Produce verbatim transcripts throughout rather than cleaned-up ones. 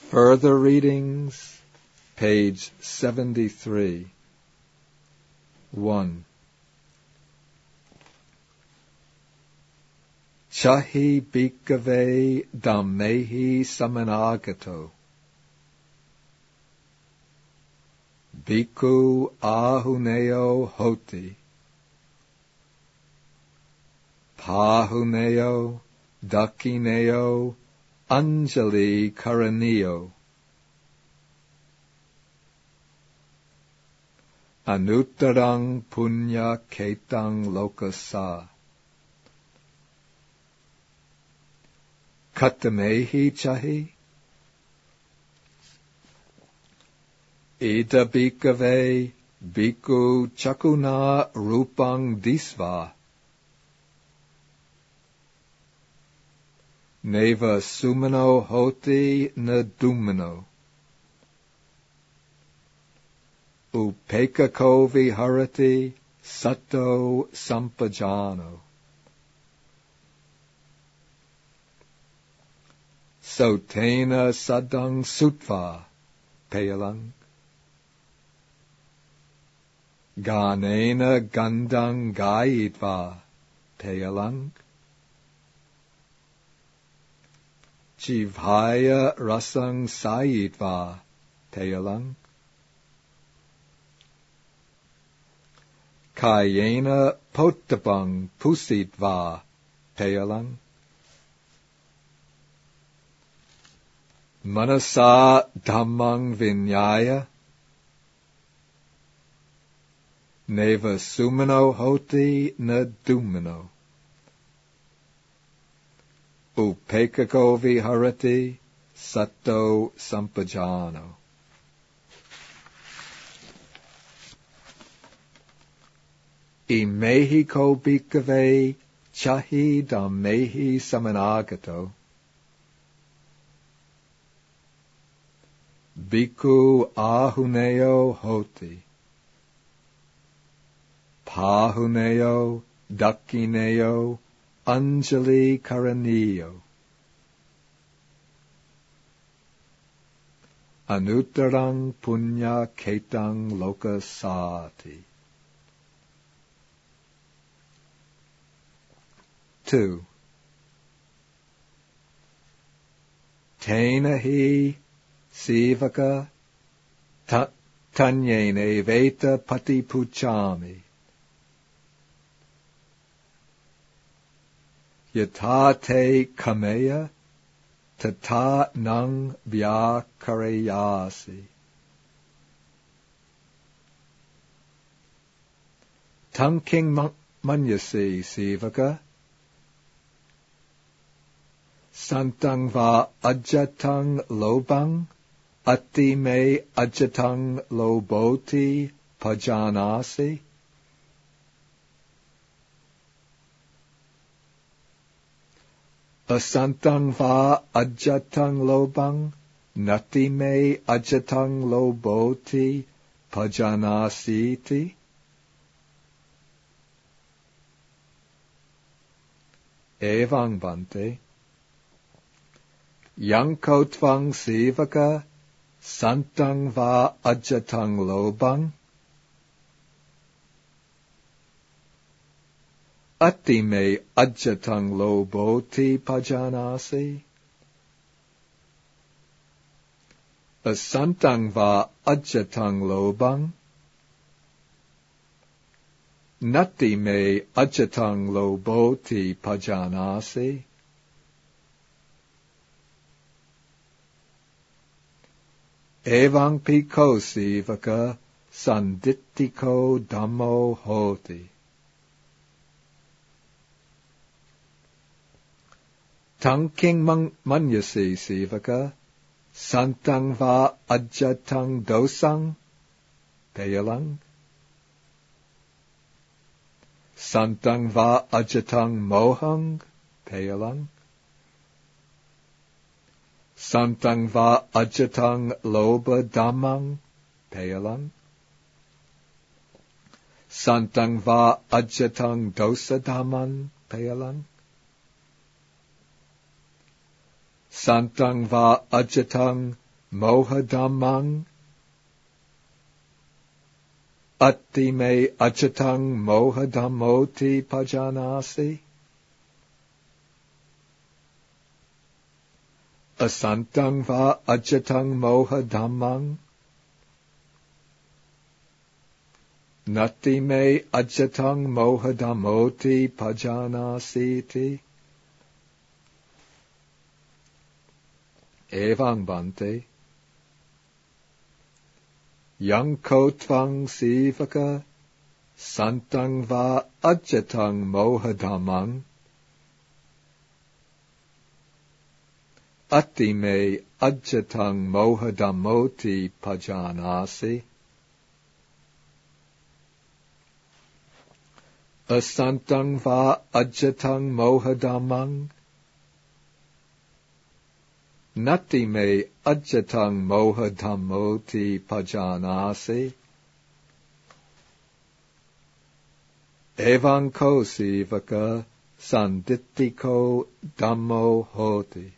Further readings, page seventy-three. one. Chahi bhikkhave dhammehi samanagato. Bhikkhu ahuneo hoti. Pahuneo dakineo anjali karaniyo. Anuttarang punya ketang lokasa. Katamehi chahi. Ida bhikkhave bhikkhu chakuna rupang disva. Neva sumano hoti na dumano. Upekako viharati sato sampajano. Sotena sadang sutva payalang. Ganena gandang gayitva payalang. Jivhaya rasang sayitva payalang. Kayena potapang pusitva payalang. Manasa dhammang vinyaya. Neva sumano hoti na dumano. Upekako viharati sato sampajano. Imehi ko bhikkhave chahi dhammehi samanagato. Bhikkhu ahuneo hoti. Pahuneo dakineo anjali karaniyo. Anuttarang punya ketang lokasati. Two. Tena hi sivaka ta, tanyene veta pati puchami. Yata te kameya tata nang vyakarayasi. Tangking manyasi sivaka. Santang va ajatang lobang, ati me ajatang loboti pajanasi. Asantang va ajatang lobang, nati me ajatang loboti pajanasiti. Evang bante. Yanko tvang sivaka, santang va ajatang lobang. Ati me ajatang loboti pajanasi. Asantang va ajatang lobang. Nati me ajatang loboti pajanasi. Evang piko sivaka sanditiko dhammo hoti. Tangking manyasi sivaka santang va ajatang dosang payalang. Santang va ajatang mohang payalang. Santang va ajatang loba dhammang payalang. Santang va ajatang dosa dhamman payalang. Santang va ajatang moha dhammang, atti me ajatang moha dhammoti pajanasi, asantang va ajatang moha dhammang, nati me ajatang moha dhammoti pajanasiti. Evang bante, yanko tvang sivaka, santang va ajatang moha dhammang, ati me ajatang moha dhammoti pajanasi, asantang va ajatang moha dhammang, nati me ajatang moha dhammoti pajanasi, evan ko sivaka sanditiko dhammo hoti.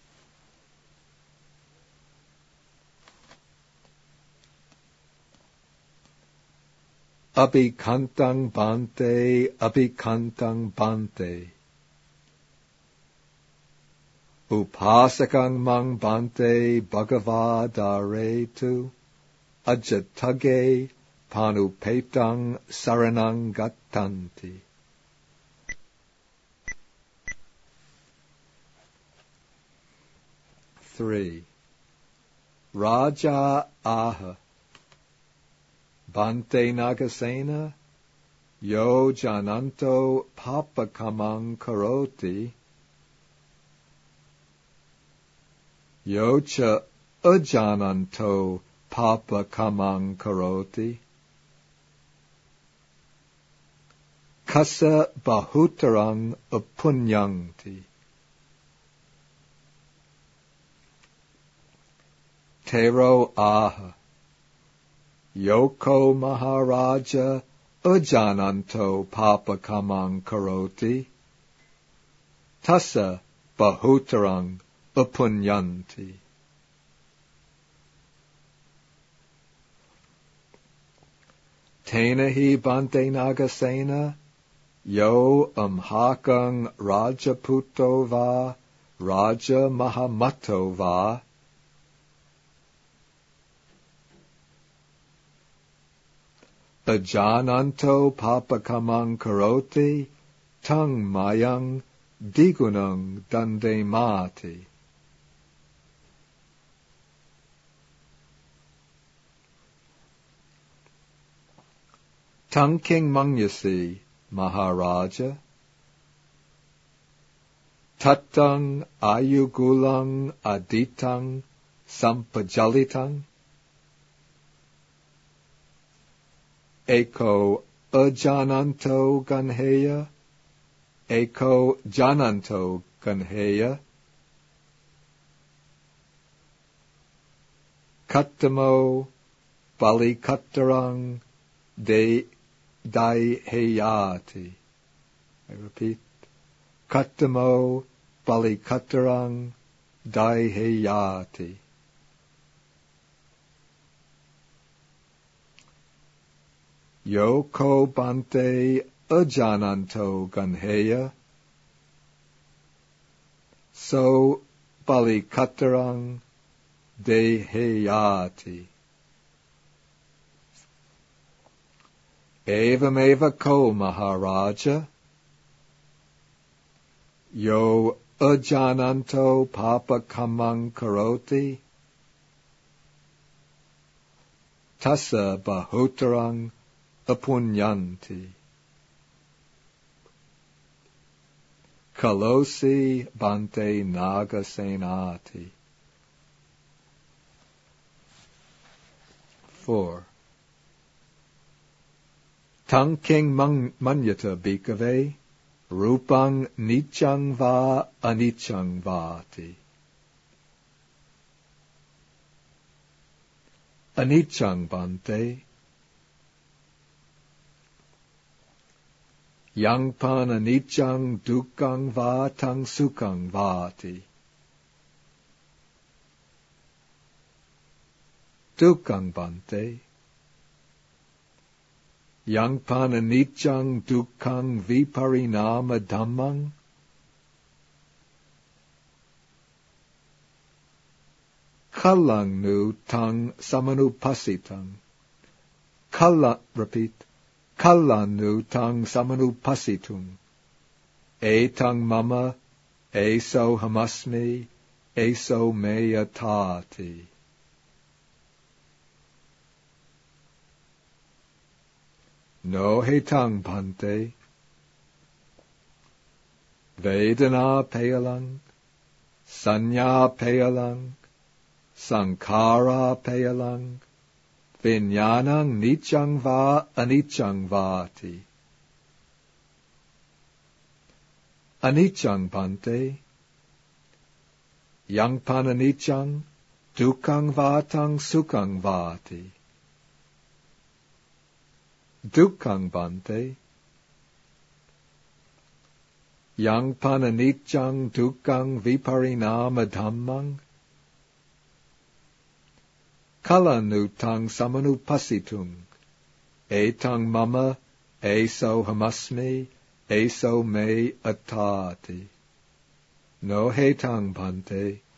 Abhikantang bante, abhikantang bante. Upasakang mang bante bhagavadaretu, ajatage panupetang saranang gattanti. Three. Raja aha. Bante Nagasena, yo jananto papakamang karoti, yo cha ajananto papakamang karoti, kasa bahutarang apunyanti. Tero aha. Yoko Maharaja ajananto papakamang karoti, tassa bahutarang apunyanti. Tenahi bante Nagasena, yo amhakang rajaputo va, raja mahamato va, ajananto papakamang karoti, tang mayang digunang dandemati. Tangking mangyasi, Maharaja, tatang ayugulang aditang sampajalitang, eko ajananto ganheya, eko jananto ganheya, kattamo balikattarang de daiheyati. I repeat, kattamo balikattarang daiheyati. Yoko bante ajananto ganheya, so balikattarang deheyati. Evameva ko Maharaja, yo ajananto papakamang karoti, tassa bahutarang apunyanti. Kalosi bante Nagasenati. Four. Tangking manyata bhikkhave, rupang nityang va anityang vati. Anityang bante, yangpan anityang dukkang vatang sukkang vati. dukkhaṃ bhante. Yangpan aniccaṃ dukkhaṃ viparinama dhammam. Kalang nu tang samanupasitam. Kala, repeat. Kalang nu tang samanupasitum. Etang mama, eso hamasmi, eso me atati. No hetang bhante. Vedana payalang, sanya payalang, sankhara payalang, vinyanang niccang va aniccang vati. Aniccang bhante. Yangpan aniccang, dukkhaṃ vatang sukhaṃ vati. Dukkhaṃ bhante. Yangpan aniccaṃ dukkhaṃ viparinama dhammam. Kalanutang samanupasitum. Etang mama, eso hamasmi, eso me atati. No hetang bhante.